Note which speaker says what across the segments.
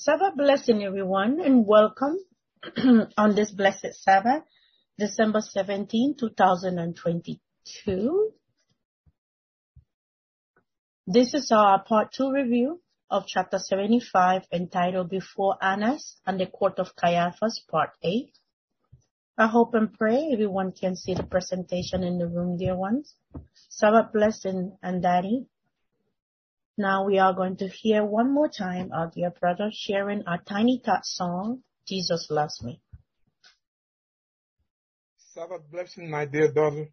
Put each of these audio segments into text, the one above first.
Speaker 1: Sabbath blessing, everyone, and welcome on this blessed Sabbath, December 17, 2022. This is our part 2 review of chapter 75 entitled Before Annas and the Court of Caiaphas, part 8. I hope and pray everyone can see the presentation in the room, dear ones. Sabbath blessing and Daddy. Now we are going to hear one more time our dear brother sharing our Tiny Tot song, Jesus Loves Me.
Speaker 2: Sabbath blessing, my dear daughter.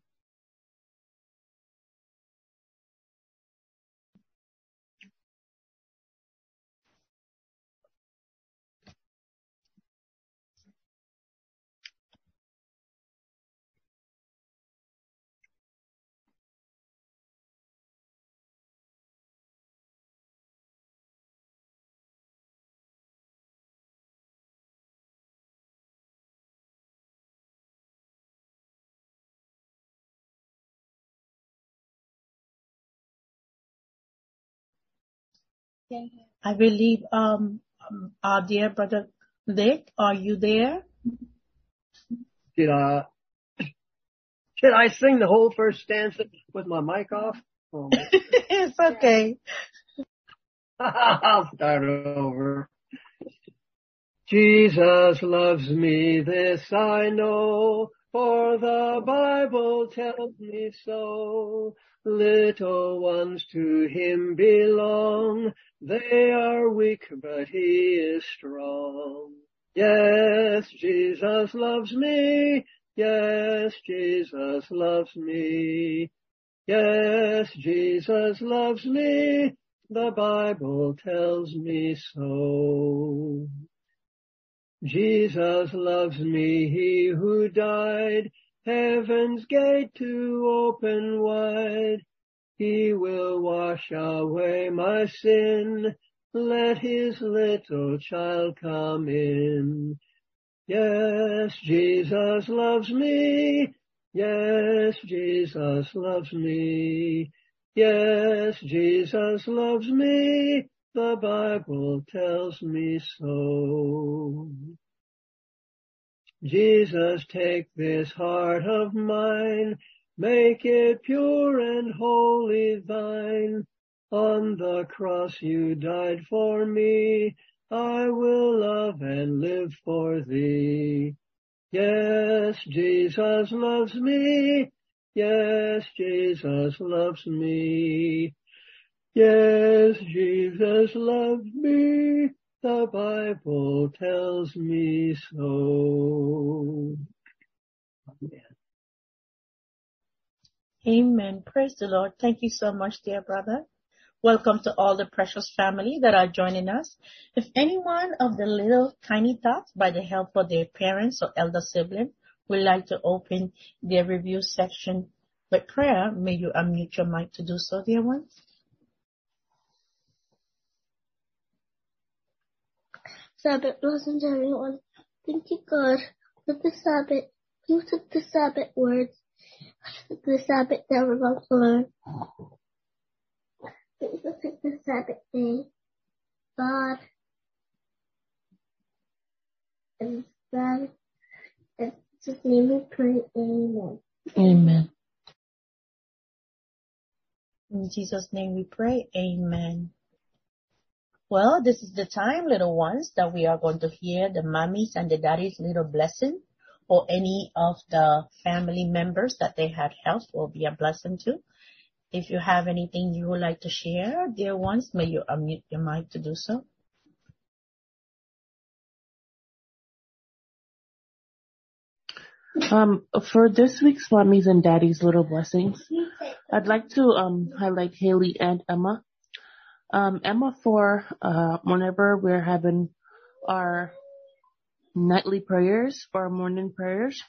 Speaker 1: I believe our dear brother Dick, are you there?
Speaker 3: Should I sing the whole first stanza with my mic off? Oh.
Speaker 1: It's okay.
Speaker 3: I'll start over. Jesus loves me, this I know, for the Bible tells me so. Little ones to him belong. They are weak, but he is strong. Yes, Jesus loves me. Yes, Jesus loves me. Yes, Jesus loves me. The Bible tells me so. Jesus loves me, he who died, heaven's gate to open wide. He will wash away my sin. Let his little child come in. Yes, Jesus loves me. Yes, Jesus loves me. Yes, Jesus loves me. The Bible tells me so. Jesus, take this heart of mine, make it pure and wholly thine. On the cross you died for me, I will love and live for thee. Yes, Jesus loves me. Yes, Jesus loves me. Yes, Jesus loves me. The Bible tells me so. Amen.
Speaker 1: Amen. Praise the Lord. Thank you so much, dear brother. Welcome to all the precious family that are joining us. If anyone of the little tiny tots, by the help of their parents or elder sibling, would like to open their review section with prayer, may you unmute your mic to do so, dear ones.
Speaker 4: Sabbath blessings, everyone. Thank you, God, for the Sabbath. You took the Sabbath words, the Sabbath that we're about to learn. Thank you for the Sabbath day, God, and God, in Jesus' name we pray, amen.
Speaker 1: Amen. In Jesus' name we pray, amen. Well, this is the time, little ones, that we are going to hear the mommies and the daddies' little blessing, or any of the family members that they had helped will be a blessing to. If you have anything you would like to share, dear ones, may you unmute your mic to do so.
Speaker 5: For this week's mommies and daddies' little blessings, I'd like to highlight Haley and Emma. Emma for whenever we're having our nightly prayers or morning prayers,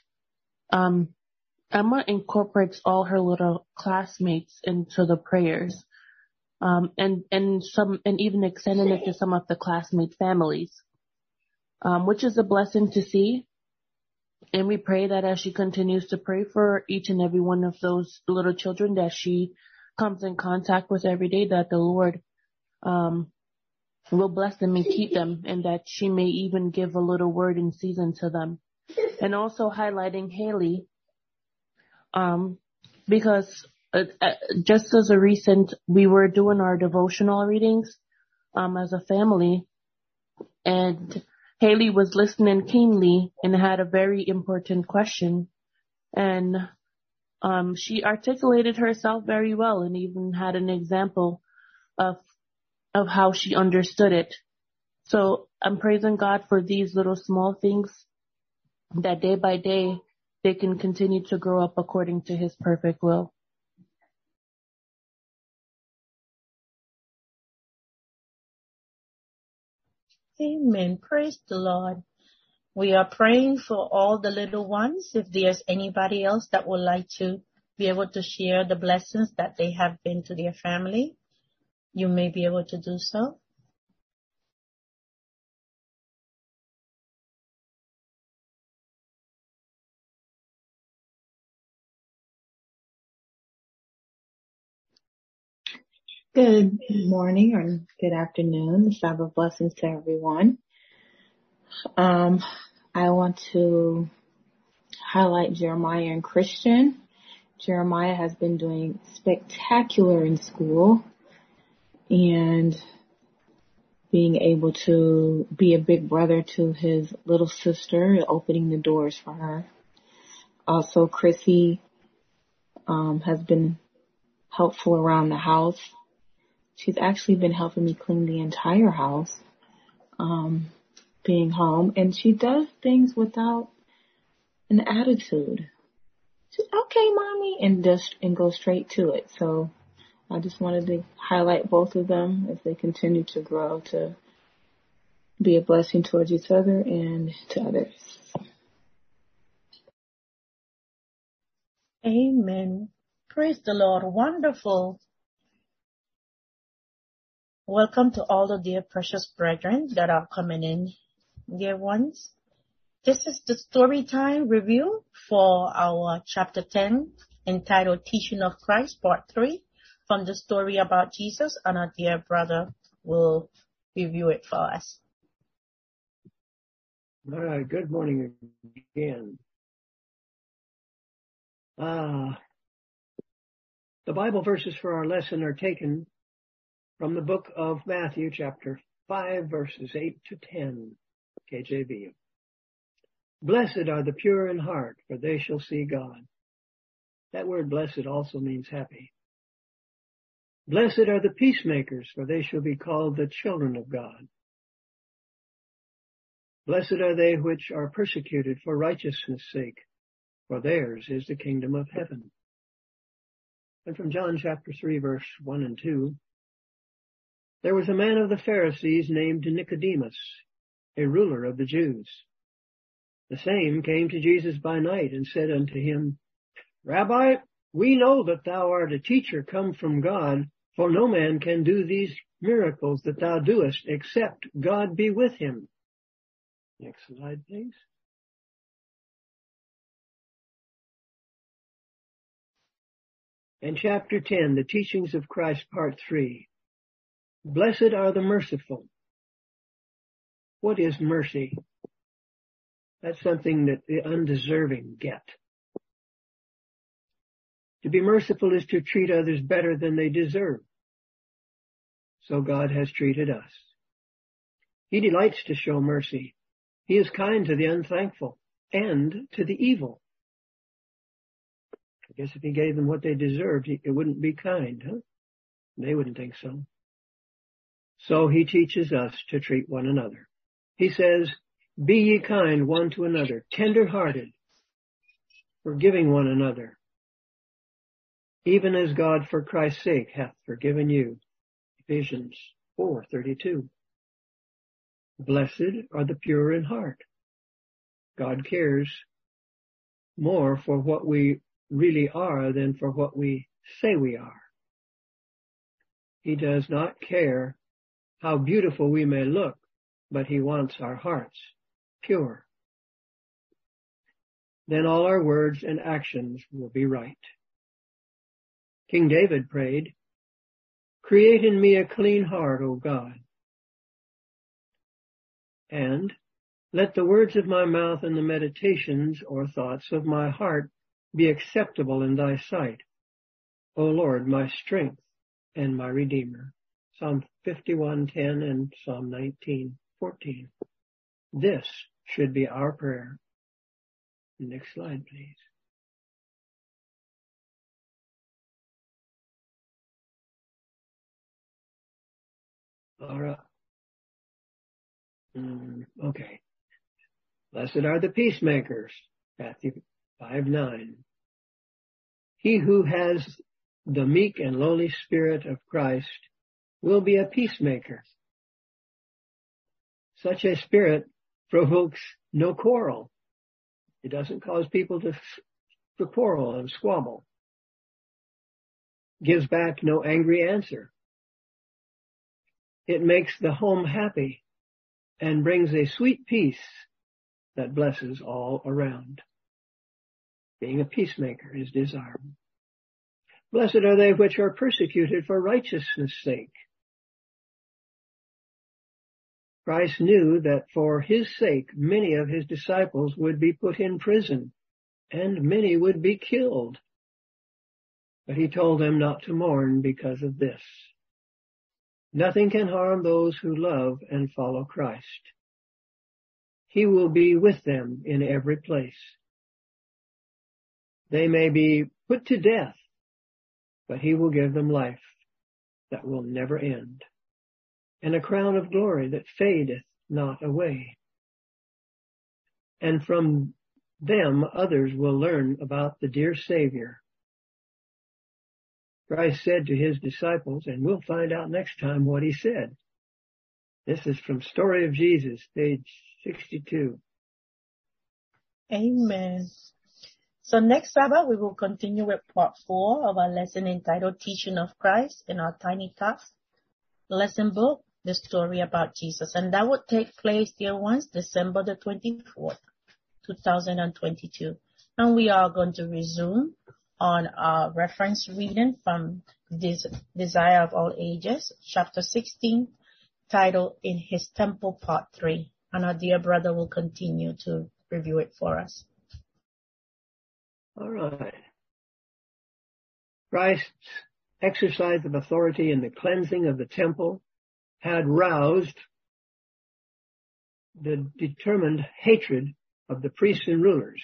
Speaker 5: Emma incorporates all her little classmates into the prayers, and even extending it to some of the classmate families, which is a blessing to see. And we pray that as she continues to pray for each and every one of those little children that she comes in contact with every day, that the Lord will bless them and keep them, and that she may even give a little word in season to them. And also highlighting Haley, because just as a recent, we were doing our devotional readings as a family, and Haley was listening keenly and had a very important question, and she articulated herself very well and even had an example of how she understood it. So I'm praising God for these little small things that day by day they can continue to grow up according to His perfect will.
Speaker 1: Amen. Praise the Lord. We are praying for all the little ones. If there's anybody else that would like to be able to share the blessings that they have been to their family, you may be able to do so.
Speaker 6: Good morning or good afternoon. Sabbath blessings to everyone. I want to highlight Jeremiah and Christian. Jeremiah has been doing spectacular in school and being able to be a big brother to his little sister, opening the doors for her. Also, Chrissy has been helpful around the house. She's actually been helping me clean the entire house, being home, and she does things without an attitude. She's okay, mommy, and go straight to it. So I just wanted to highlight both of them as they continue to grow to be a blessing towards each other and to others.
Speaker 1: Amen. Praise the Lord. Wonderful. Welcome to all the dear precious brethren that are coming in, dear ones. This is the story time review for our chapter 10 entitled Teaching of Christ, part 3 from the story about Jesus, and our dear brother will review it for us.
Speaker 3: All right, good morning again. The Bible verses for our lesson are taken from the book of Matthew, chapter 5, verses 8 to 10, KJV. Blessed are the pure in heart, for they shall see God. That word blessed also means happy. Blessed are the peacemakers, for they shall be called the children of God. Blessed are they which are persecuted for righteousness' sake, for theirs is the kingdom of heaven. And from John chapter 3, verse 1 and 2, there was a man of the Pharisees named Nicodemus, a ruler of the Jews. The same came to Jesus by night and said unto him, Rabbi, we know that thou art a teacher come from God, for no man can do these miracles that thou doest, except God be with him. Next slide, please. And chapter 10, the teachings of Christ, part 3. Blessed are the merciful. What is mercy? That's something that the undeserving get. To be merciful is to treat others better than they deserve. So God has treated us. He delights to show mercy. He is kind to the unthankful and to the evil. I guess if he gave them what they deserved, it wouldn't be kind, huh? They wouldn't think so. So he teaches us to treat one another. He says, be ye kind one to another, tender-hearted, forgiving one another, even as God for Christ's sake hath forgiven you. Ephesians 4:32. Blessed are the pure in heart. God cares more for what we really are than for what we say we are. He does not care how beautiful we may look, but he wants our hearts pure. Then all our words and actions will be right. King David prayed, create in me a clean heart, O God, And let the words of my mouth and the meditations or thoughts of my heart be acceptable in thy sight, O Lord, my strength and my Redeemer. Psalm 51:10 and Psalm 19:14. This should be our prayer. Next slide, please. All right. Okay. Blessed are the peacemakers. Matthew 5:9. He who has the meek and lowly spirit of Christ will be a peacemaker. Such a spirit provokes no quarrel. It doesn't cause people to quarrel and squabble. Gives back no angry answer. It makes the home happy and brings a sweet peace that blesses all around. Being a peacemaker is desirable. Blessed are they which are persecuted for righteousness' sake. Christ knew that for his sake many of his disciples would be put in prison and many would be killed. But he told them not to mourn because of this. Nothing can harm those who love and follow Christ. He will be with them in every place. They may be put to death, but he will give them life that will never end, and a crown of glory that fadeth not away. And from them others will learn about the dear Savior. Christ said to his disciples, and we'll find out next time what he said. This is from Story of Jesus, page 62.
Speaker 1: Amen. So next Sabbath, we will continue with part 4 of our lesson entitled Teaching of Christ in our Tiny Talks lesson book, The Story About Jesus. And that will take place, dear ones, December the 24th, 2022. And we are going to resume on our reference reading from Desire of All Ages, chapter 16, titled In His Temple, part 3. And our dear brother will continue to review it for us.
Speaker 3: All right. Christ's exercise of authority in the cleansing of the temple had roused the determined hatred of the priests and rulers.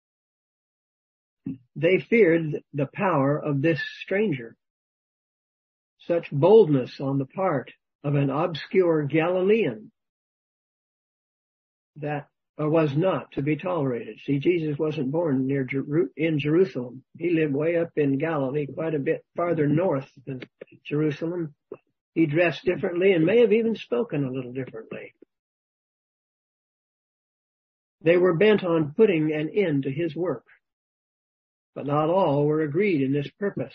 Speaker 3: They feared the power of this stranger. Such boldness on the part of an obscure Galilean that was not to be tolerated. See, Jesus wasn't born in Jerusalem. He lived way up in Galilee, quite a bit farther north than Jerusalem. He dressed differently and may have even spoken a little differently. They were bent on putting an end to his work, but not all were agreed in this purpose.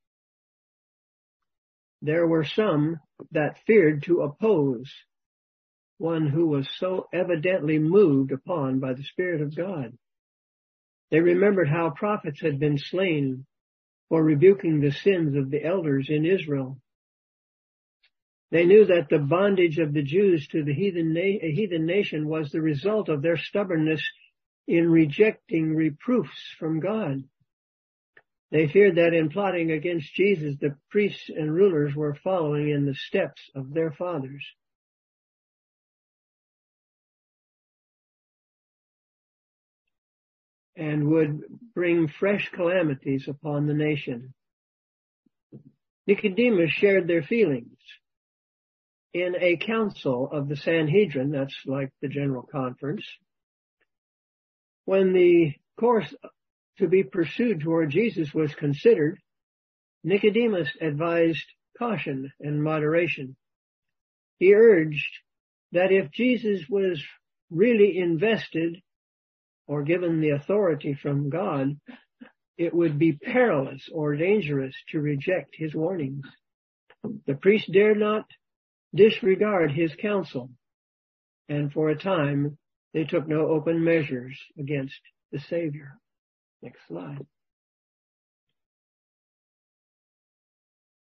Speaker 3: There were some that feared to oppose one who was so evidently moved upon by the Spirit of God. They remembered how prophets had been slain for rebuking the sins of the elders in Israel. They knew that the bondage of the Jews to the heathen nation was the result of their stubbornness in rejecting reproofs from God. They feared that in plotting against Jesus, the priests and rulers were following in the steps of their fathers. And would bring fresh calamities upon the nation. Nicodemus shared their feelings. In a council of the Sanhedrin, that's like the General Conference, when the course to be pursued toward Jesus was considered, Nicodemus advised caution and moderation. He urged that if Jesus was really invested or given the authority from God, it would be perilous or dangerous to reject his warnings. The priest dared not disregard his counsel, and for a time they took no open measures against the Savior. Next slide.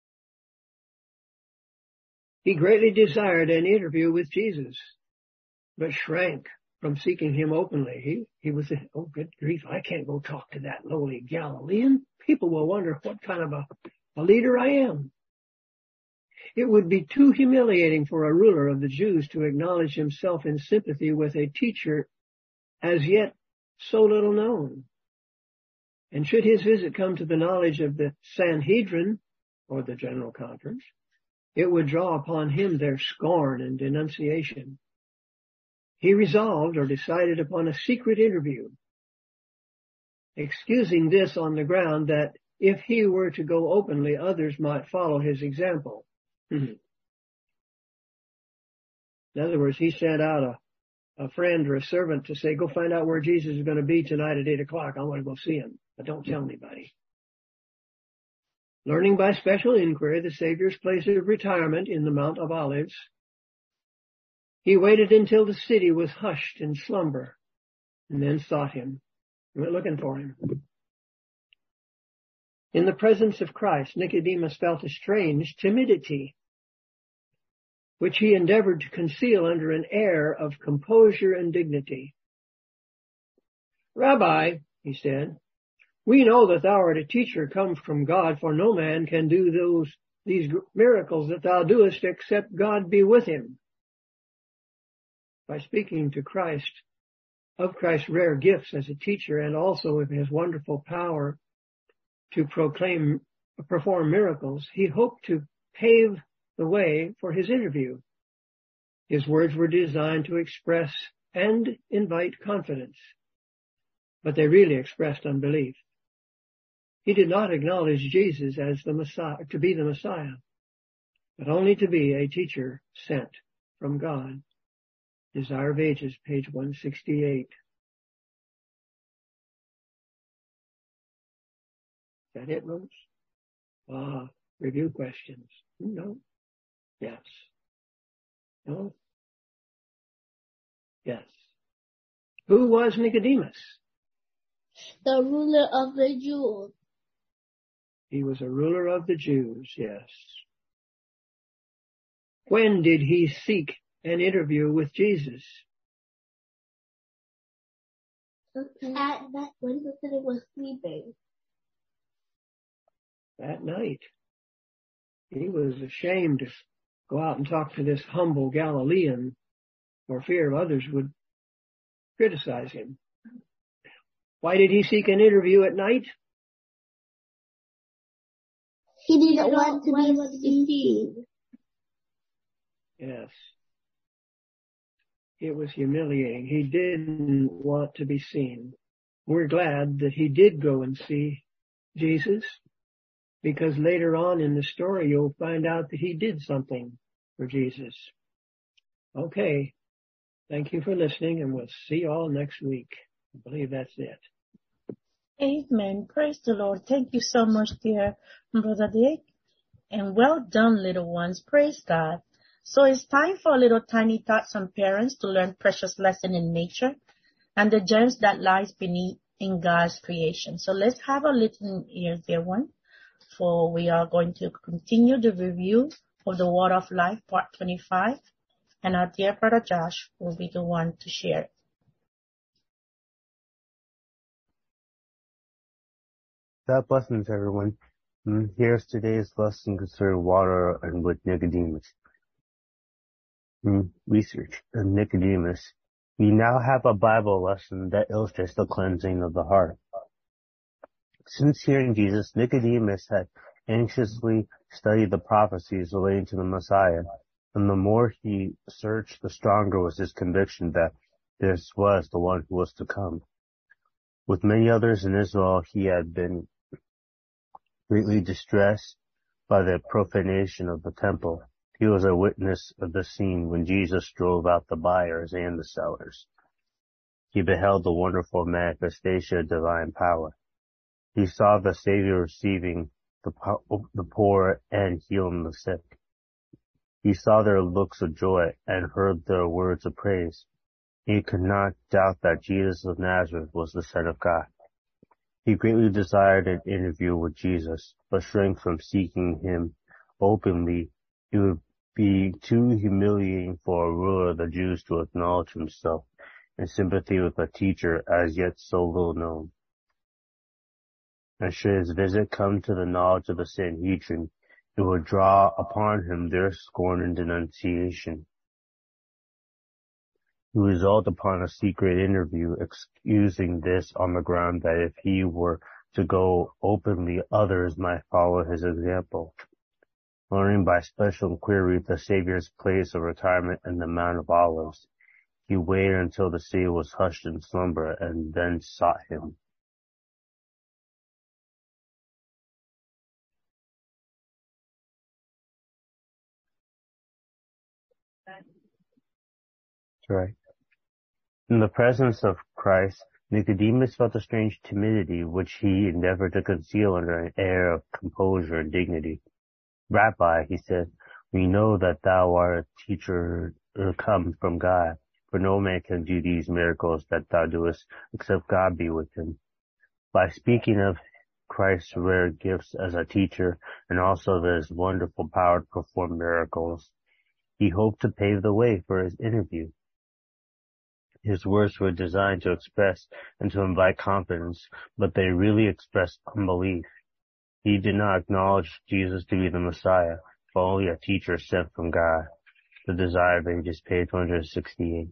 Speaker 3: He greatly desired an interview with Jesus. but shrank from seeking him openly. He was, oh, good grief, I can't go talk to that lowly Galilean. People will wonder what kind of a leader I am. It would be too humiliating for a ruler of the Jews to acknowledge himself in sympathy with a teacher as yet so little known. And should his visit come to the knowledge of the Sanhedrin, or the General Conference, it would draw upon him their scorn and denunciation. He resolved or decided upon a secret interview, excusing this on the ground that if he were to go openly, others might follow his example. In other words, he sent out a friend or a servant to say, go find out where Jesus is going to be tonight at 8 o'clock. I want to go see him, but don't tell anybody. Learning by special inquiry the Savior's place of retirement in the Mount of Olives, he waited until the city was hushed in slumber and then sought him. He went looking for him. In the presence of Christ, Nicodemus felt a strange timidity, which he endeavored to conceal under an air of composure and dignity. Rabbi, he said, we know that thou art a teacher come from God, for no man can do these miracles that thou doest except God be with him. By speaking to Christ, of Christ's rare gifts as a teacher and also of his wonderful power to perform miracles, he hoped to pave the way for his interview. His words were designed to express and invite confidence, but they really expressed unbelief. He did not acknowledge Jesus as the Messiah, to be the Messiah, but only to be a teacher sent from God. Desire of Ages, page 168. Is that it, Rose? Review questions. No. Yes. No. Yes. Who was Nicodemus?
Speaker 4: The ruler of the Jews.
Speaker 3: He was a ruler of the Jews, yes. When did he seek an interview with Jesus?
Speaker 4: At that when the city was sleeping.
Speaker 3: That night. He was ashamed to go out and talk to this humble Galilean for fear others would criticize him. Why did he seek an interview at night?
Speaker 4: He didn't want to be seen.
Speaker 3: Yes. It was humiliating. He didn't want to be seen. We're glad that he did go and see Jesus, because later on in the story you'll find out that he did something for Jesus. Okay. Thank you for listening, and we'll see you all next week. I believe that's it.
Speaker 1: Amen. Praise the Lord. Thank you so much, dear Brother Dick. And well done, little ones. Praise God. So it's time for a little tiny thoughts on parents to learn precious lesson in nature and the gems that lies beneath in God's creation. So let's have a little ear, dear one, for we are going to continue the review of the Word of Life, part 25, and our dear Brother Josh will be the one to share it.
Speaker 7: God blessings, everyone. Here's today's lesson concerning water and with Nicodemus. Research of Nicodemus. We now have a Bible lesson that illustrates the cleansing of the heart. Since hearing Jesus, Nicodemus had anxiously studied the prophecies relating to the Messiah, and the more he searched, the stronger was his conviction that this was the one who was to come. With many others in Israel, he had been greatly distressed by the profanation of the temple. He was a witness of the scene when Jesus drove out the buyers and the sellers. He beheld the wonderful manifestation of divine power. He saw the Savior receiving the poor and healing the sick. He saw their looks of joy and heard their words of praise. He could not doubt that Jesus of Nazareth was the Son of God. He greatly desired an interview with Jesus, but shrank from seeking him openly. He would be too humiliating for a ruler of the Jews to acknowledge himself in sympathy with a teacher as yet so little known. And should his visit come to the knowledge of the Sanhedrin, it would draw upon him their scorn and denunciation. He resolved upon a secret interview, excusing this on the ground that if he were to go openly, others might follow his example. Learning by special inquiry the Savior's place of retirement in the Mount of Olives, he waited until the city was hushed in slumber and then sought him. Right. In the presence of Christ, Nicodemus felt a strange timidity which he endeavored to conceal under an air of composure and dignity. Rabbi, he said, we know that thou art a teacher come from God, for no man can do these miracles that thou doest except God be with him. By speaking of Christ's rare gifts as a teacher and also of his wonderful power to perform miracles, he hoped to pave the way for his interview. His words were designed to express and to invite confidence, but they really expressed unbelief. He did not acknowledge Jesus to be the Messiah, but only a teacher sent from God. The Desire of Ages, page 168.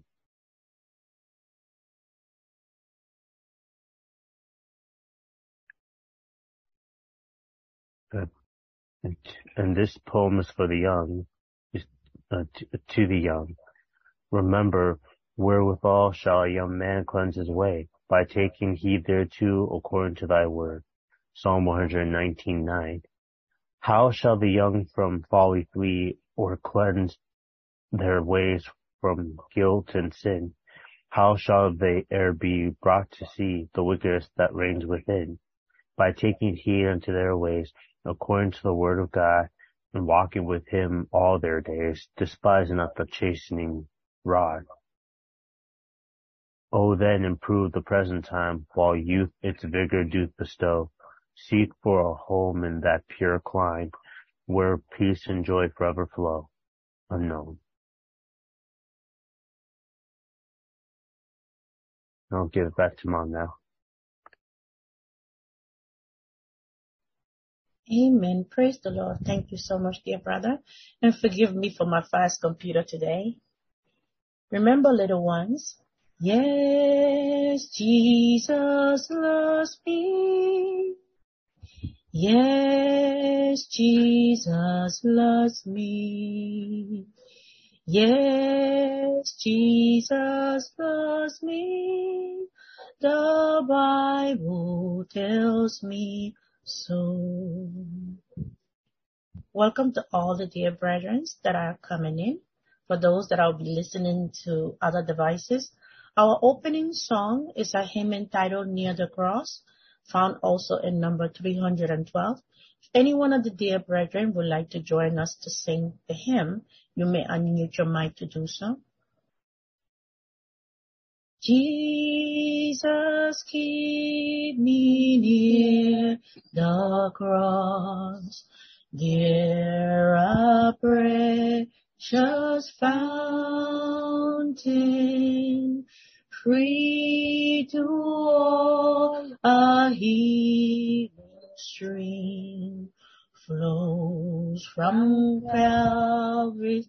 Speaker 7: And this poem is for the young, to the young. Remember, wherewithal shall a young man cleanse his way? By taking heed thereto according to thy word. Psalm 119:9. How shall the young from folly flee, or cleanse their ways from guilt and sin? How shall they e'er be brought to see the wickedness that reigns within? By taking heed unto their ways, according to the word of God, and walking with him all their days, despising not the chastening rod. O then improve the present time, while youth its vigor doth bestow. Seek for a home in that pure clime, where peace and joy forever flow. Unknown. I'll give it back to Mom now.
Speaker 1: Amen. Praise the Lord. Thank you so much, dear brother. And forgive me for my fast computer today. Remember, little ones, yes, Jesus loves me. Yes, Jesus loves me. Yes, Jesus loves me. The Bible tells me so. Welcome to all the dear brethren that are coming in. For those that will be listening to other devices, our opening song is a hymn entitled Near the Cross, found also in number 312. If any one of the dear brethren would like to join us to sing the hymn, you may unmute your mic to do so. Jesus, keep me near the cross, there a precious fountain, free to all, a healing stream flows from Calvary's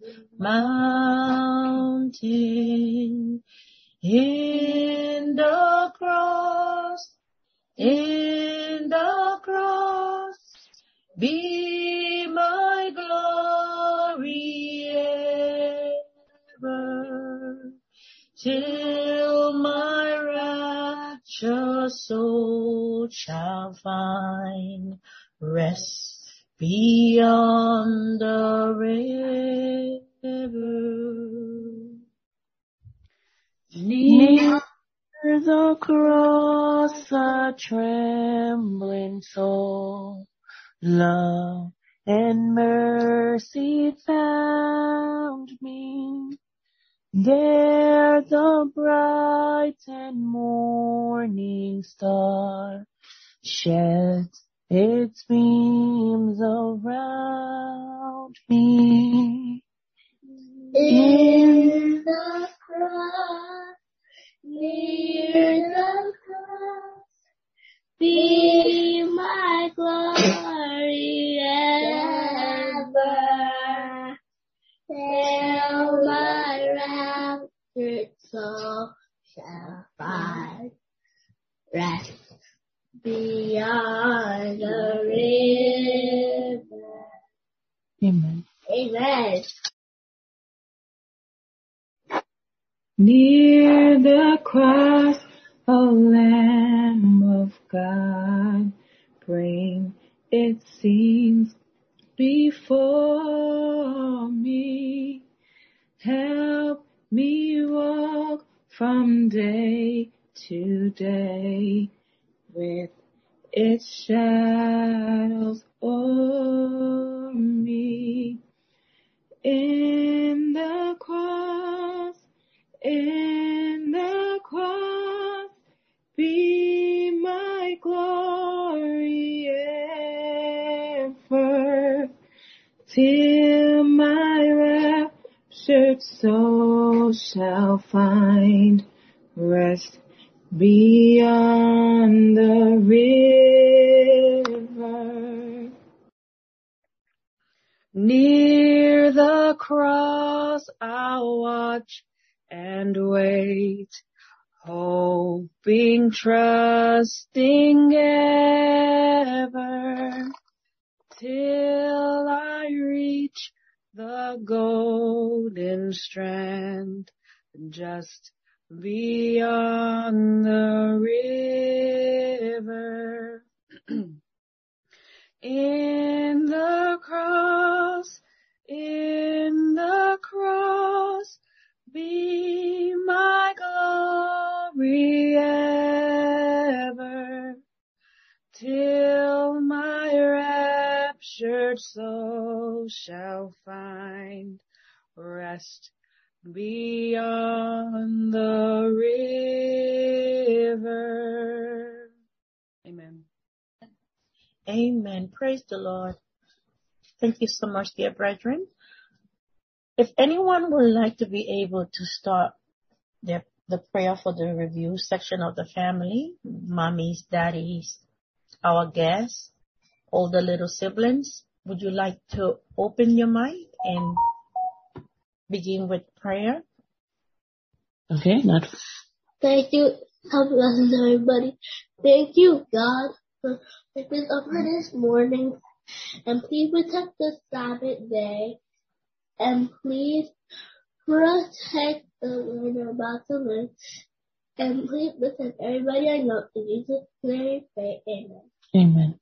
Speaker 1: mountain. In the cross, be my glory ever, till my raptured soul shall find rest beyond the river.
Speaker 5: Near the cross, a trembling soul, love and mercy found me. There the bright and morning star sheds its beams around me.
Speaker 4: In the cross, near the cross, be my glory ever. Till my raptured soul shall find rest beyond the river.
Speaker 5: Amen.
Speaker 4: Amen.
Speaker 6: Near the cross, O Lamb of God, bring its scenes before me. Help me walk from day to day with its shadows o'er me. In the cross, be my glory ever, till my raptured soul shall find rest beyond the river. Near the cross I'll watch and wait, hoping, trusting ever, till I reach the golden strand, just beyond the river. In the cross, be my glory ever, till my raptured soul shall find rest beyond the river. Amen.
Speaker 1: Amen. Praise the Lord. Thank you so much, dear brethren. If anyone would like to be able to start the prayer for the review section of the family, mommies, daddies, our guests, all the little siblings, would you like to open your mic and begin with prayer?
Speaker 5: Okay,
Speaker 4: Thank you. God bless everybody. Thank you, God, for waking us up for this morning. And please protect the Sabbath day. And please protect the Lord we're about to live. And please protect everybody I know. In Jesus' name, pray. Amen.
Speaker 5: Amen.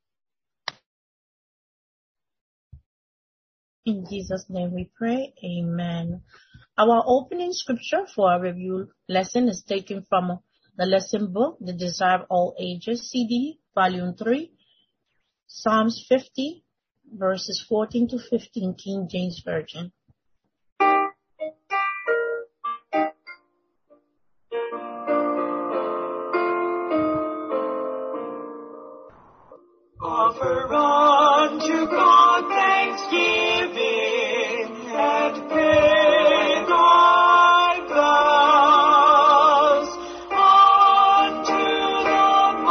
Speaker 1: In Jesus' name we pray. Amen. Our opening scripture for our review lesson is taken from the lesson book, The Desire of All Ages, CD, Volume 3, Psalms 50, verses 14 to 15, King James Version.
Speaker 8: Offer unto God thanksgiving and pay thy vows unto the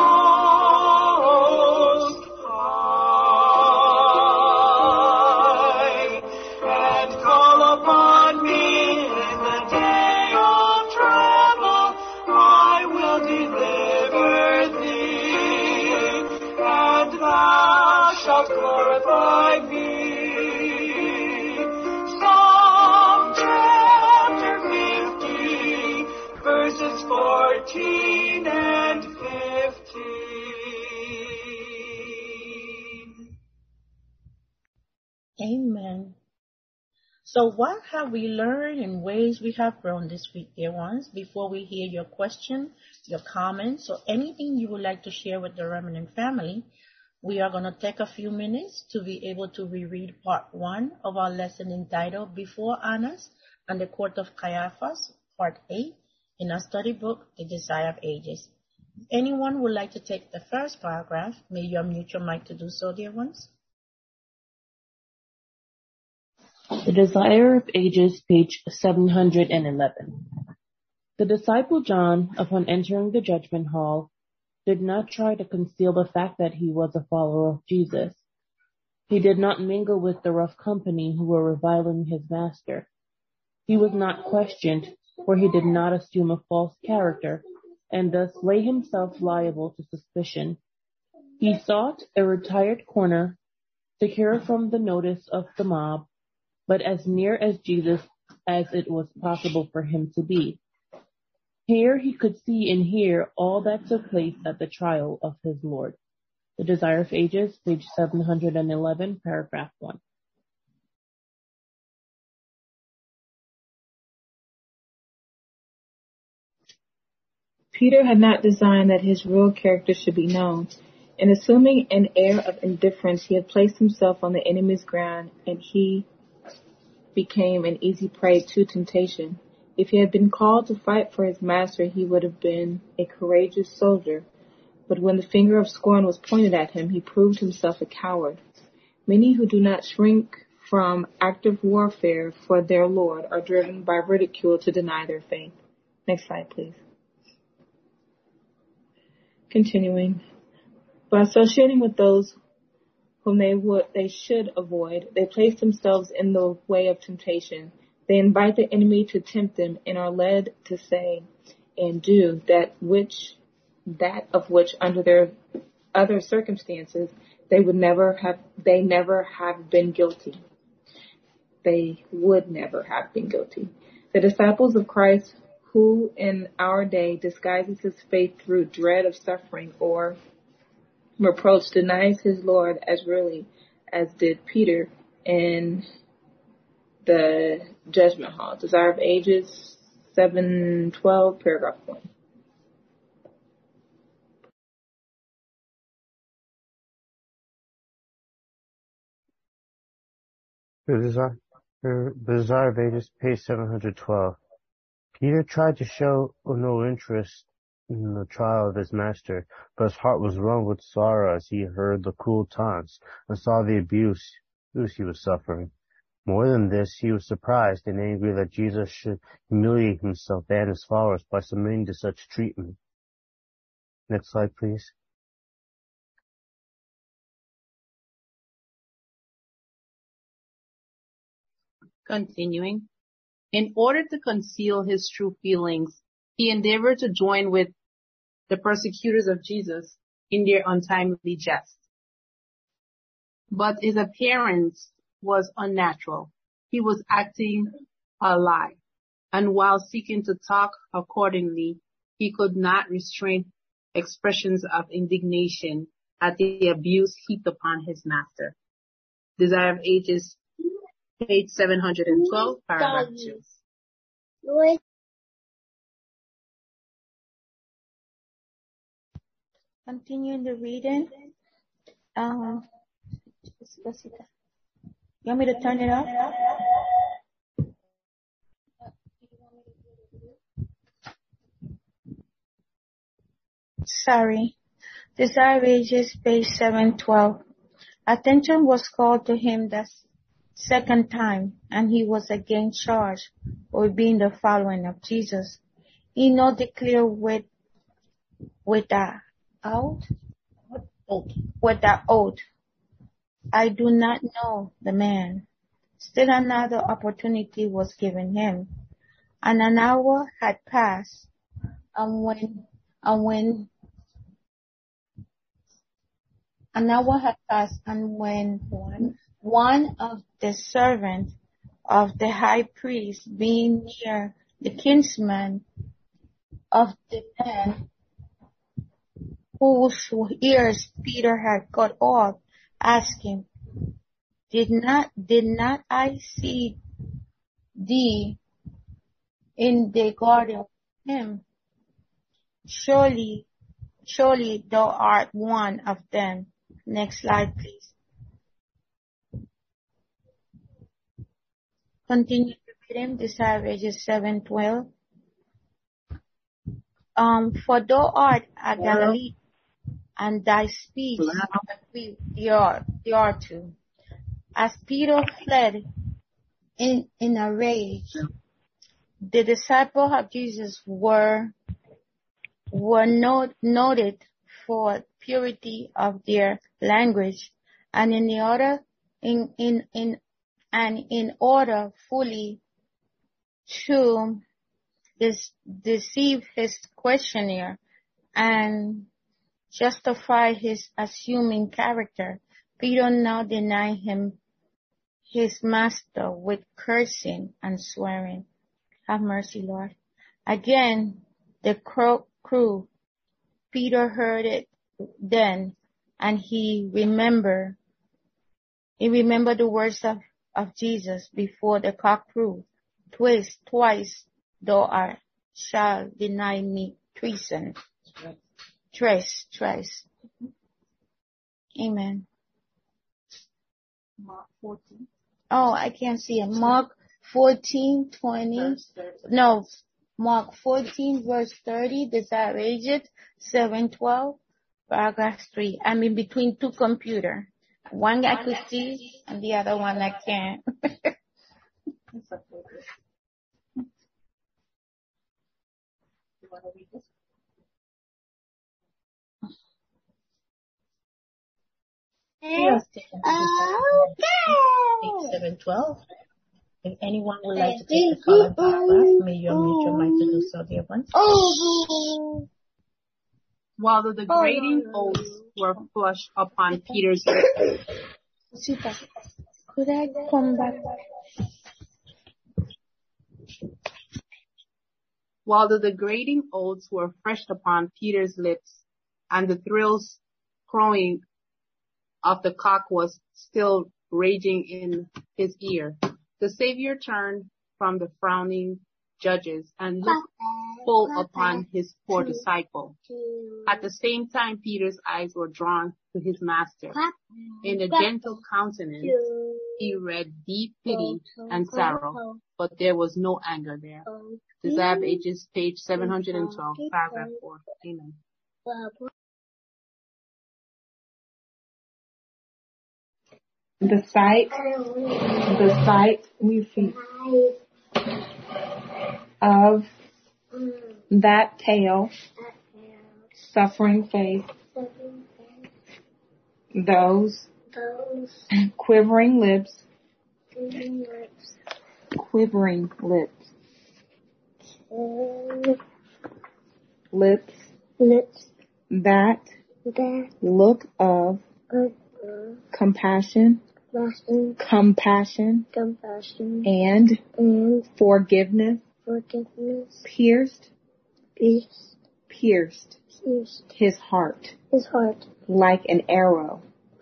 Speaker 8: Most High, and call upon me in the day of trouble. I will deliver thee, and thou shalt glorify me. Psalm chapter 50, verses 14 and 15.
Speaker 1: Amen. So what have we learned and ways we have grown this week, dear ones? Before we hear your question, your comments, or anything you would like to share with the Remnant family, we are going to take a few minutes to be able to reread part 1 of our lesson entitled Before Annas and the Court of Caiaphas, part 8, in our study book, The Desire of Ages. If anyone would like to take the first paragraph, may you unmute your mic to do so, dear ones.
Speaker 5: The Desire of Ages, page 711. The disciple John, upon entering the judgment hall, did not try to conceal the fact that he was a follower of Jesus. He did not mingle with the rough company who were reviling his master. He was not questioned, for he did not assume a false character, and thus lay himself liable to suspicion. He sought a retired corner, secure from the notice of the mob, but as near as Jesus as it was possible for him to be. Here he could see and hear all that took place at the trial of his Lord. The Desire of Ages, page 711, paragraph 1.
Speaker 6: Peter had not designed that his real character should be known. In assuming an air of indifference, he had placed himself on the enemy's ground, and he became an easy prey to temptation. If he had been called to fight for his master, he would have been a courageous soldier. But when the finger of scorn was pointed at him, he proved himself a coward. Many who do not shrink from active warfare for their Lord are driven by ridicule to deny their faith. Next slide, please. Continuing. By associating with those whom they should avoid, they place themselves in the way of temptation. They invite the enemy to tempt them and are led to say and do that of which under their other circumstances they never have been guilty. They would never have been guilty. The disciples of Christ who in our day disguises his faith through dread of suffering or reproach denies his Lord as really as did Peter in the judgment hall. Desire of Ages 712, paragraph 1.
Speaker 7: The Desire of Ages, page 712. Peter tried to show no interest in the trial of his master, but his heart was wrung with sorrow as he heard the cruel taunts and saw the abuse he was suffering. More than this, he was surprised and angry that Jesus should humiliate himself and his followers by submitting to such treatment. Next slide, please.
Speaker 9: Continuing. In order to conceal his true feelings, he endeavored to join with the persecutors of Jesus in their untimely jest. But his appearance was unnatural. He was acting a lie, and while seeking to talk accordingly, he could not restrain expressions of indignation at the abuse heaped upon his master. Desire of Ages, page 712, paragraph 2.
Speaker 1: Continuing the reading. You want me to turn it off? Sorry. Desire of Ages, page 712. Attention was called to him the second time, and he was again charged with being the follower of Jesus. He now declared with the oath, I do not know the man. Still another opportunity was given him, and an hour had passed, and when one of the servants of the high priest, being near the kinsman of the man whose ears Peter had cut off, asked him, Did not I see thee in the garden with him? Surely thou art one of them. Next slide, please. Continue reading Desire of Ages 712. For thou art a Galilean, and thy speech agreed thereto. As Peter fled, in a rage. The disciples of Jesus were noted for purity of their language, and in order fully to deceive his questioner and justify his assuming character, Peter now denied him his master with cursing and swearing. Have mercy, Lord. Again, the crew. Peter heard it then, and he remembered the words of Jesus before the cock crew. Twice thou shall deny me treason. Twice. Amen.
Speaker 9: Mark 14.
Speaker 1: Oh, I can't see it. Mark 14:20. No, Mark 14 verse 30. Does that read it? 7:12, paragraph 3. I'm in between two computers. One I could see, and the other one I can't. Page 712. If anyone would like to take the following paragraph, may you unmute your mic to do so, dear ones.
Speaker 9: While the degrading oaths were flushed upon Peter's lips.
Speaker 1: Could I come back?
Speaker 9: While the degrading oaths were fresh upon Peter's lips, and the thrills crowing of the cock was still raging in his ear, the Savior turned from the frowning judges and looked full upon his poor disciple. At the same time, Peter's eyes were drawn to his master. In a gentle countenance, he read deep pity and sorrow, but there was no anger there. Desire Ages, page 712, paragraph 4. Amen.
Speaker 6: The sight we see of that pale, suffering face, those quivering lips, that look of compassion, and forgiveness, pierced his heart like an arrow.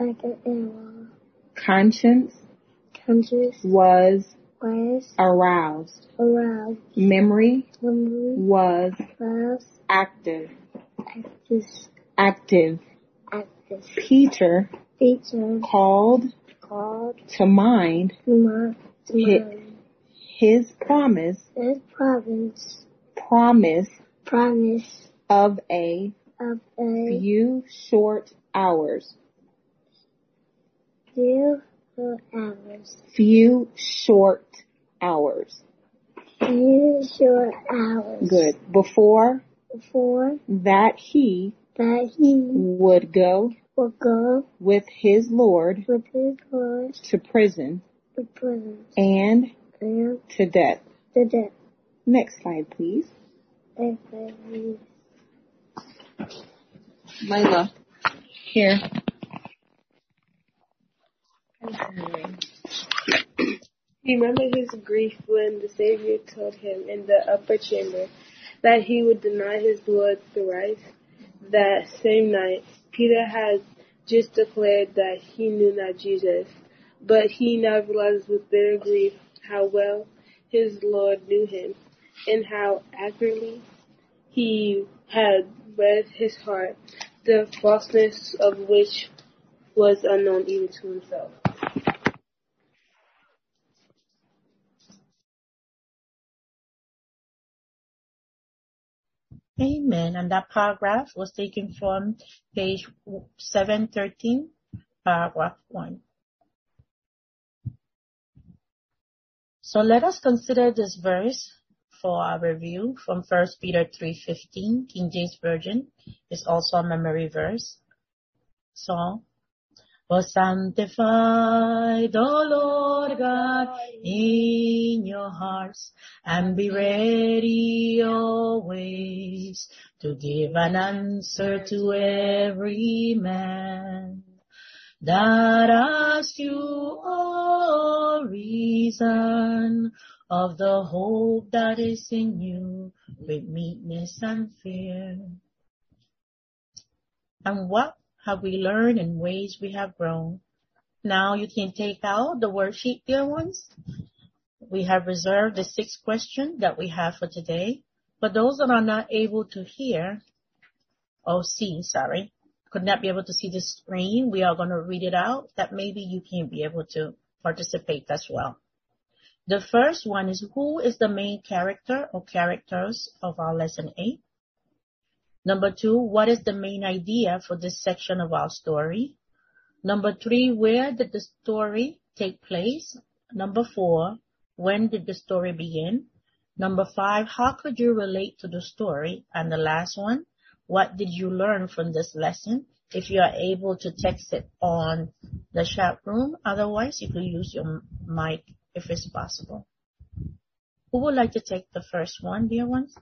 Speaker 6: Conscience was aroused. Memory was active. Peter called to mind his promise of a few short hours. Good. Before that he would go with his Lord to prison and to death. Next slide, please. Layla, here.
Speaker 10: He remembered his grief when the Savior told him in the upper chamber that he would deny his Lord thrice. That same night, Peter had just declared that he knew not Jesus, but he now realized with bitter grief how well his Lord knew him and how accurately he had read his heart, the falseness of which was unknown even to himself.
Speaker 1: Amen. And that paragraph was taken from page 713, paragraph 1. So let us consider this verse for our review from 1 Peter 3:15, King James Version. Is also a memory verse. So, oh, sanctify the Lord God in your hearts, and be ready always to give an answer to every man, that asks you all reason of the hope that is in you with meekness and fear. And what have we learned in ways we have grown? Now you can take out the worksheet, dear ones. We have reserved the 6 questions that we have for today. For those that are not able to could not be able to see the screen, we are going to read it out, that maybe you can be able to participate as well. The first one is, who is the main character or characters of our lesson 8? Number 2, what is the main idea for this section of our story? Number 3, where did the story take place? Number 4, when did the story begin? Number 5, how could you relate to the story? And the last one, what did you learn from this lesson? If you are able to text it on the chat room, otherwise you can use your mic if it's possible. Who would like to take the first one, dear ones?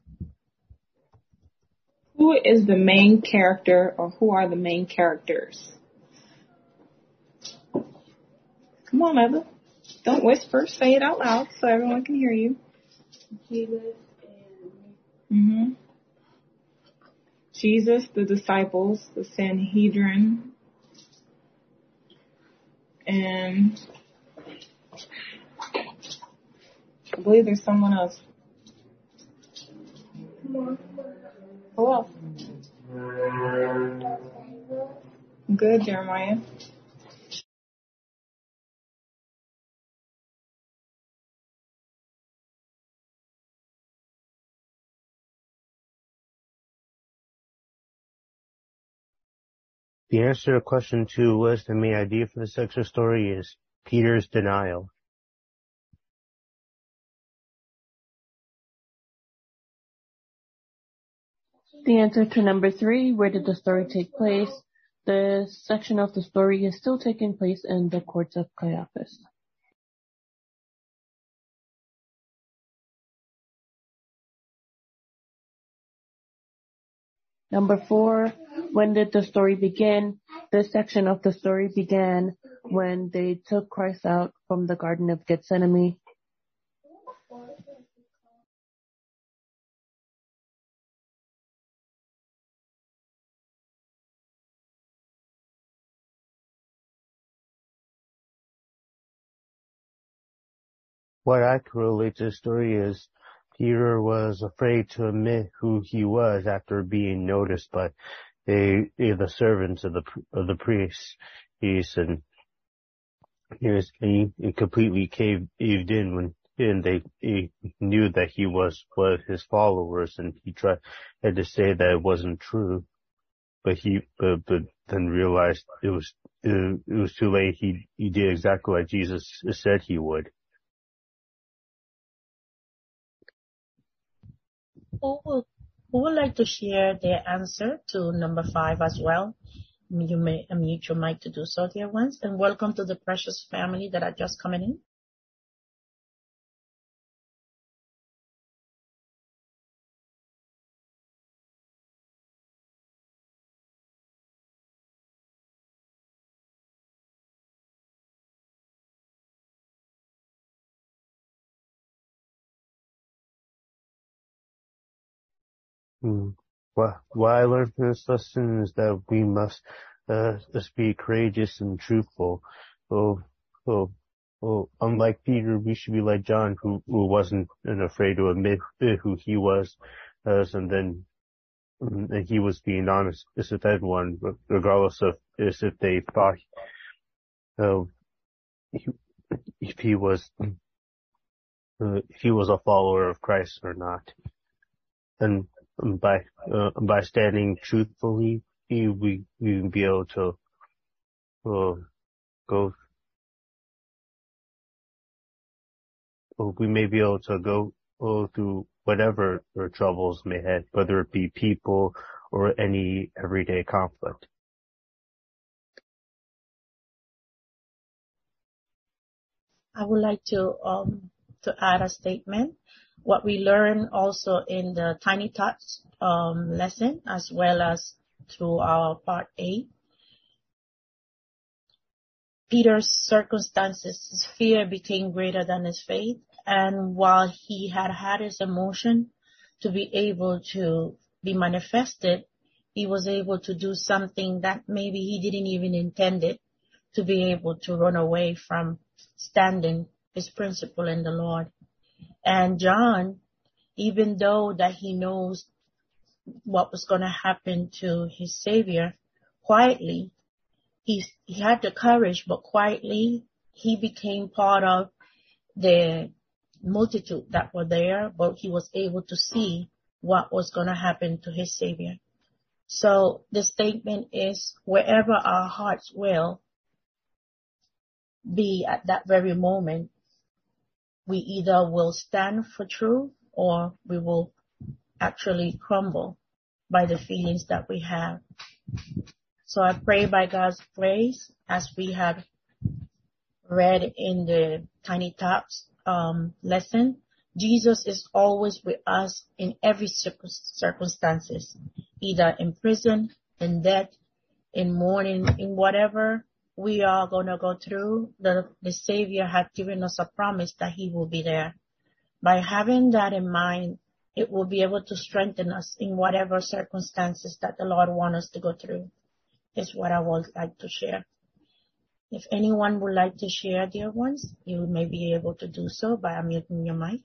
Speaker 6: Who is the main character, or who are the main characters? Come on, Mother. Don't whisper. Say it out loud so everyone can hear you.
Speaker 10: Jesus and
Speaker 6: Jesus, the disciples, the Sanhedrin, and I believe there's someone else. Who else? Good, Jeremiah.
Speaker 7: The answer to question 2 was the main idea for this extra story is Peter's denial.
Speaker 5: The answer to number 3, where did the story take place? The section of the story is still taking place in the courts of Caiaphas. Number 4, when did the story begin? This section of the story began when they took Christ out from the Garden of Gethsemane.
Speaker 7: What I can relate to the story is Peter was afraid to admit who he was after being noticed by the servants of the priests. He completely caved in when he knew that he was one of his followers, and he had to say that it wasn't true, but then realized it was too late. He did exactly what Jesus said he would.
Speaker 1: Who would like to share their answer to number 5 as well? You may unmute your mic to do so, dear ones. And welcome to the precious family that are just coming in.
Speaker 7: What I learned from this lesson is that we must be courageous and truthful. Unlike Peter, we should be like John, who wasn't afraid to admit who he was, and then he was being honest with everyone, regardless of if they thought if he was a follower of Christ or not. And by standing truthfully, we can be able to go we may be able to go through whatever our troubles may have, whether it be people or any everyday conflict.
Speaker 1: I would like to add a statement. What we learn also in the Tiny Tots lesson, as well as through our part A. Peter's circumstances, his fear became greater than his faith, and while he had his emotion to be able to be manifested, he was able to do something that maybe he didn't even intend it, to be able to run away from standing his principle in the Lord. And John, even though that he knows what was going to happen to his Savior, quietly, he had the courage, but quietly he became part of the multitude that were there, but he was able to see what was going to happen to his Savior. So the statement is, wherever our hearts will be at that very moment, we either will stand for truth or we will actually crumble by the feelings that we have. So I pray by God's grace, as we have read in the Tiny Tots lesson, Jesus is always with us in every circumstances, either in prison, in death, in mourning, in whatever we are going to go through. The Savior has given us a promise that he will be there. By having that in mind, it will be able to strengthen us in whatever circumstances that the Lord wants us to go through, is what I would like to share. If anyone would like to share, dear ones, you may be able to do so by unmuting your mic.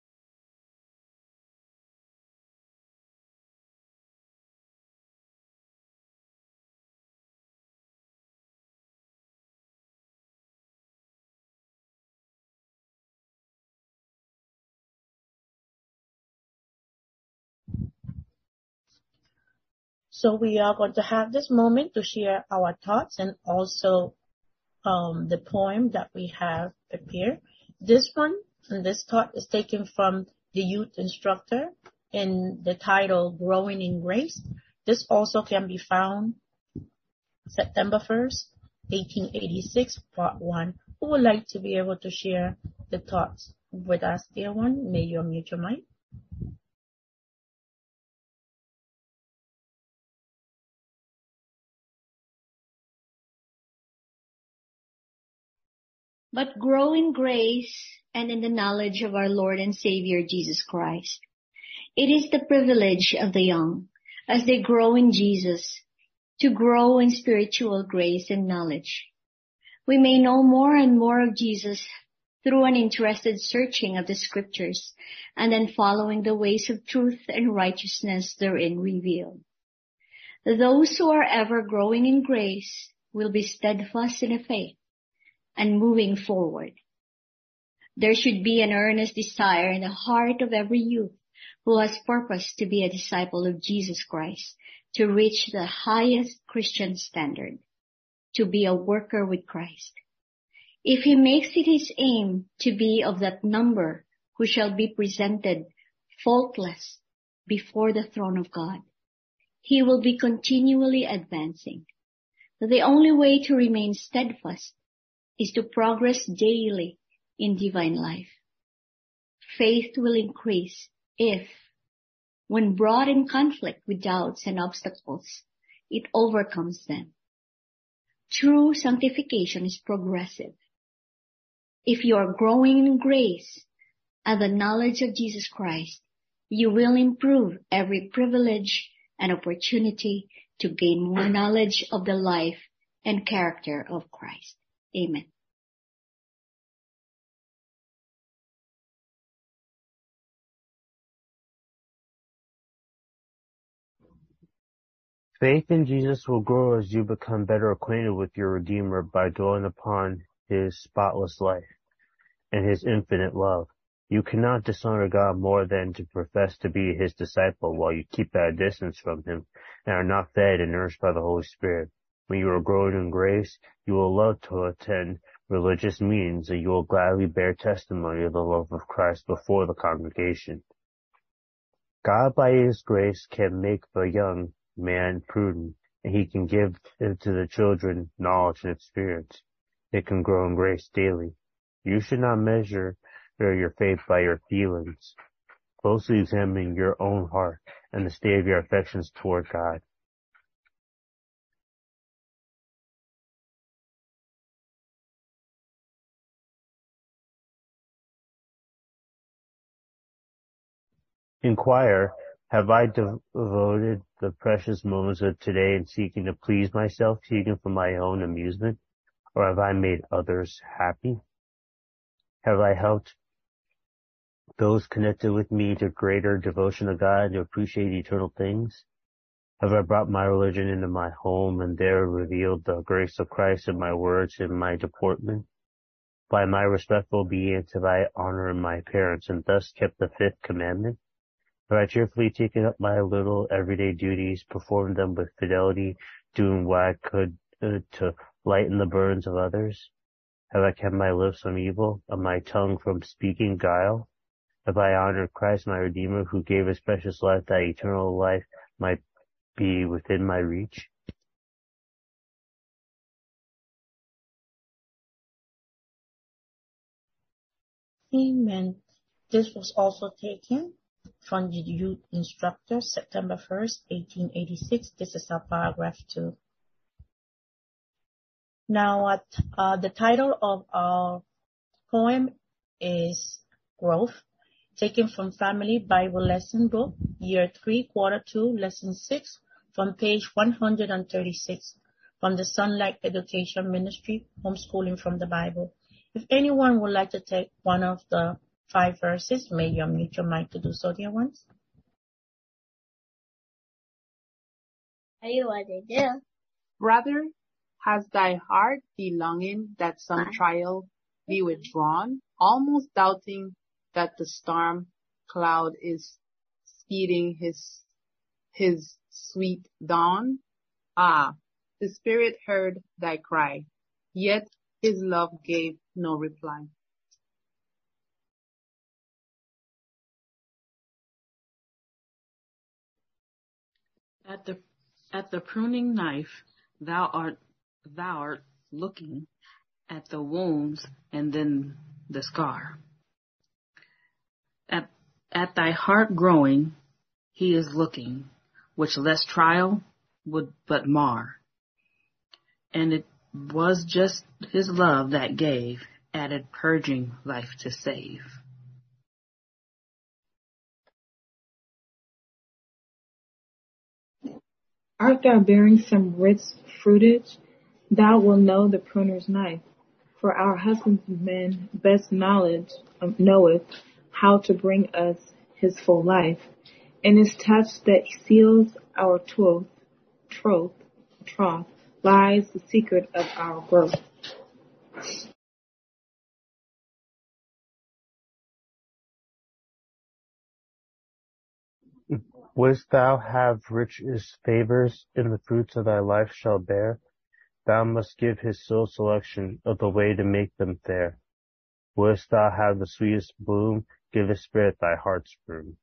Speaker 1: So we are going to have this moment to share our thoughts and also the poem that we have prepared. This thought is taken from the youth instructor in the title Growing in Grace. This also can be found September 1st, 1886, part 1. Who would like to be able to share the thoughts with us, dear one? May you unmute your mic.
Speaker 11: But grow in grace and in the knowledge of our Lord and Savior Jesus Christ. It is the privilege of the young, as they grow in Jesus, to grow in spiritual grace and knowledge. We may know more and more of Jesus through an interested searching of the Scriptures and then following the ways of truth and righteousness therein revealed. Those who are ever growing in grace will be steadfast in the faith and moving forward. There should be an earnest desire in the heart of every youth who has purpose to be a disciple of Jesus Christ, to reach the highest Christian standard, to be a worker with Christ. If he makes it his aim to be of that number who shall be presented faultless before the throne of God, he will be continually advancing. The only way to remain steadfast is to progress daily in divine life. Faith will increase if, when brought in conflict with doubts and obstacles, it overcomes them. True sanctification is progressive. If you are growing in grace and the knowledge of Jesus Christ, you will improve every privilege and opportunity to gain more knowledge of the life and character of Christ. Amen.
Speaker 7: Faith in Jesus will grow as you become better acquainted with your Redeemer by dwelling upon his spotless life and his infinite love. You cannot dishonor God more than to profess to be his disciple while you keep at a distance from him and are not fed and nourished by the Holy Spirit. When you are growing in grace, you will love to attend religious meetings that you will gladly bear testimony of the love of Christ before the congregation. God, by His grace, can make the young man prudent, and He can give to the children knowledge and experience. It can grow in grace daily. You should not measure your faith by your feelings. Closely examine your own heart and the state of your affections toward God. Inquire, have I devoted the precious moments of today in seeking to please myself, seeking for my own amusement, or have I made others happy? Have I helped those connected with me to greater devotion to God, to appreciate eternal things? Have I brought my religion into my home and there revealed the grace of Christ in my words and my deportment? By my respectful obedience have I honored my parents and thus kept the fifth commandment? Have I cheerfully taken up my little everyday duties, performed them with fidelity, doing what I could to lighten the burdens of others? Have I kept my lips from evil, and my tongue from speaking guile? Have I honored Christ my Redeemer, who gave His precious life that eternal life might be within my reach?
Speaker 1: Amen. This was also taken from the Youth Instructor, September 1st, 1886. This is our paragraph 2. Now, the title of our poem is Growth, taken from Family Bible Lesson Book, Year 3, Quarter 2, Lesson 6, from page 136, from the Sunlight Education Ministry, Homeschooling from the Bible. If anyone would like to take one of the 5 verses, may you unmute your mic to do so, dear ones.
Speaker 4: Tell you what they do.
Speaker 9: Rather, has thy heart the longing that some trial be withdrawn, almost doubting that the storm cloud is speeding his sweet dawn? Ah, the Spirit heard thy cry, yet His love gave no reply.
Speaker 12: At the pruning knife, thou art looking at the wounds and then the scar. At thy heart growing, He is looking, which less trial would but mar. And it was just His love that gave added purging life to save.
Speaker 6: Art thou bearing some rich fruitage? Thou wilt know the pruner's knife. For our husbandman best knoweth how to bring us his full life. In his touch that seals our troth, lies the secret of our growth.
Speaker 7: Wouldst thou have richest favors in the fruits of thy life shall bear? Thou must give His sole selection of the way to make them fair. Wouldst thou have the sweetest bloom? Give His Spirit thy heart's room.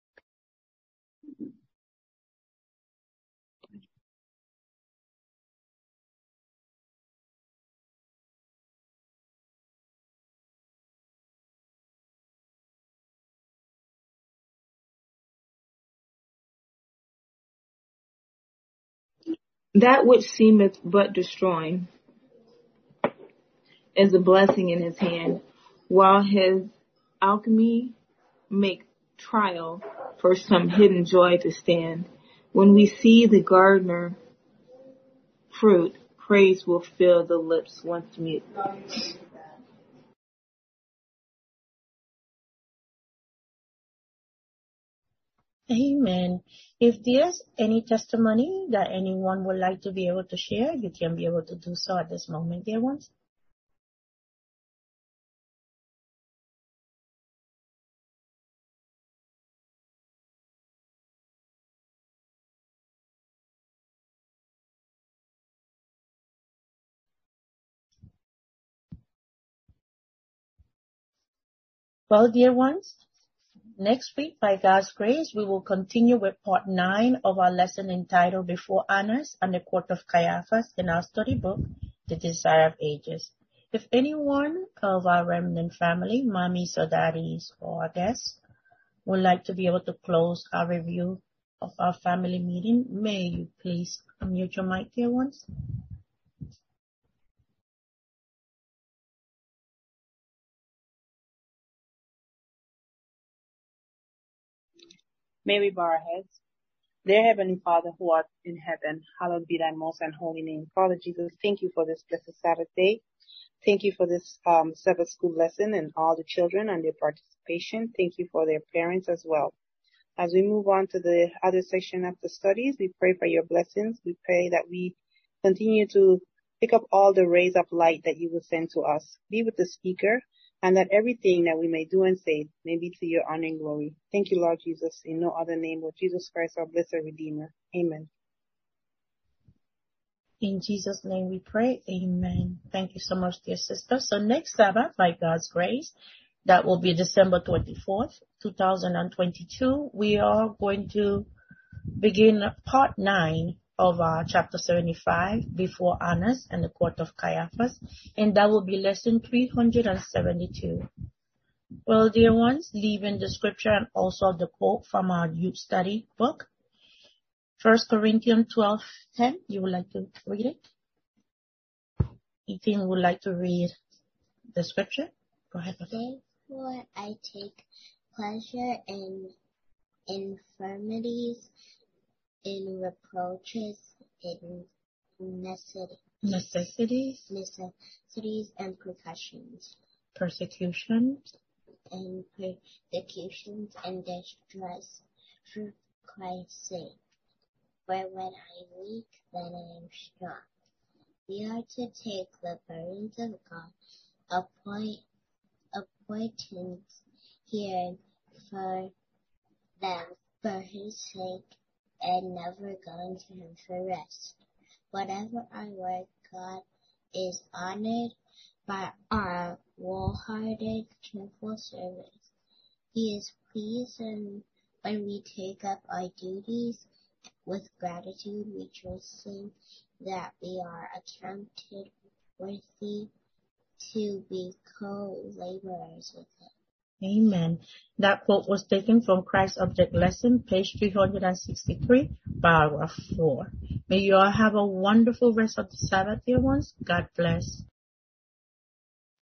Speaker 6: That which seemeth but destroying is a blessing in His hand, while His alchemy make trial for some hidden joy to stand. When we see the gardener fruit, praise will fill the lips once mute.
Speaker 1: Amen. If there's any testimony that anyone would like to be able to share, you can be able to do so at this moment, dear ones. Well, dear ones, next week, by God's grace, we will continue with part 9 of our lesson entitled Before Annas and the Court of Caiaphas in our study book, The Desire of Ages. If anyone of our remnant family, mommies or daddies or guests, would like to be able to close our review of our family meeting, may you please unmute your mic, dear ones?
Speaker 9: May we bow our heads. Dear Heavenly Father who art in heaven, hallowed be thy most and holy name. Father Jesus, thank you for this blessed Sabbath day. Thank you for this Sabbath school lesson and all the children and their participation. Thank you for their parents as well. As we move on to the other section of the studies, we pray for your blessings. We pray that we continue to pick up all the rays of light that you will send to us. Be with the speaker, and that everything that we may do and say may be to your honor and glory. Thank you, Lord Jesus, in no other name but Jesus Christ, our blessed Redeemer. Amen.
Speaker 1: In Jesus' name we pray. Amen. Thank you so much, dear sister. So next Sabbath, by God's grace, that will be December 24th, 2022, we are going to begin part 9 of our chapter 75, Before Annas and the Court of Caiaphas, and that will be lesson 372. Well, dear ones, leaving the scripture and also the quote from our youth study book, 1 Corinthians 12:10. You would like to read it? Ethan would like to read the scripture. Go ahead.
Speaker 4: Therefore I take pleasure in infirmities, in reproaches, in necessities and
Speaker 1: persecutions
Speaker 4: and distress for Christ's sake. For when I am weak, then I am strong. We are to take the burdens of God, appointed here for them for his sake, and never going to him for rest. Whatever I work, God is honored by our wholehearted, cheerful service. He is pleased when we take up our duties with gratitude, rejoicing that we are accounted worthy to be co-laborers with him.
Speaker 1: Amen. That quote was taken from Christ's Object Lesson, page 363, paragraph 4. May you all have a wonderful rest of the Sabbath, dear ones. God bless.